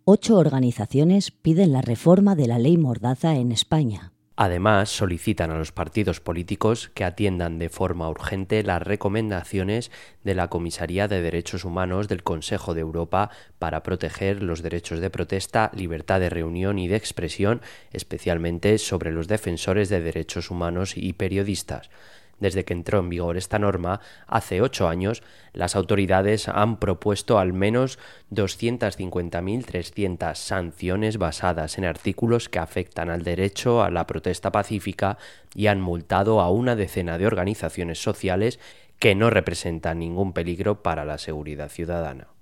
8 organizaciones piden la reforma de la ley Mordaza en España. Además, solicitan a los partidos políticos que atiendan de forma urgente las recomendaciones de la Comisaría de Derechos Humanos del Consejo de Europa para proteger los derechos de protesta, libertad de reunión y de expresión, especialmente sobre los defensores de derechos humanos y periodistas. Desde que entró en vigor esta norma, hace 8 años, las autoridades han propuesto al menos 250.300 sanciones basadas en artículos que afectan al derecho a la protesta pacífica y han multado a una decena de organizaciones sociales que no representan ningún peligro para la seguridad ciudadana.